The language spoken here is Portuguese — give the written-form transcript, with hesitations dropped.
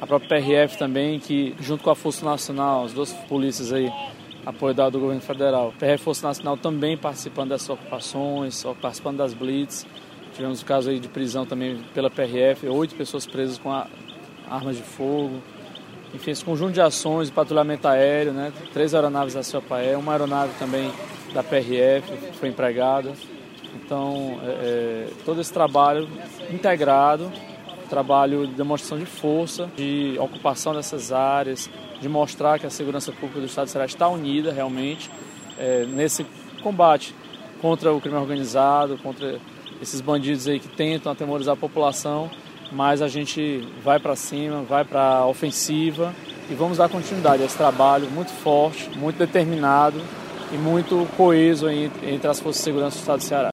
a própria PRF também, que junto com a Força Nacional, as duas polícias aí, apoiadas do governo federal, PRF e Força Nacional também participando dessas ocupações, participando das blitz. Tivemos o caso aí de prisão também pela PRF, 8 pessoas presas com armas de fogo. Enfim, esse conjunto de ações, de patrulhamento aéreo, né? 3 aeronaves da COPAE, uma aeronave também da PRF que foi empregada. Então, todo esse trabalho integrado, trabalho de demonstração de força, de ocupação dessas áreas, de mostrar que a segurança pública do Estado do Ceará está unida realmente nesse combate contra o crime organizado, contra esses bandidos aí que tentam atemorizar a população, mas a gente vai para cima, vai para a ofensiva e vamos dar continuidade a esse trabalho muito forte, muito determinado e muito coeso entre as forças de segurança do Estado do Ceará.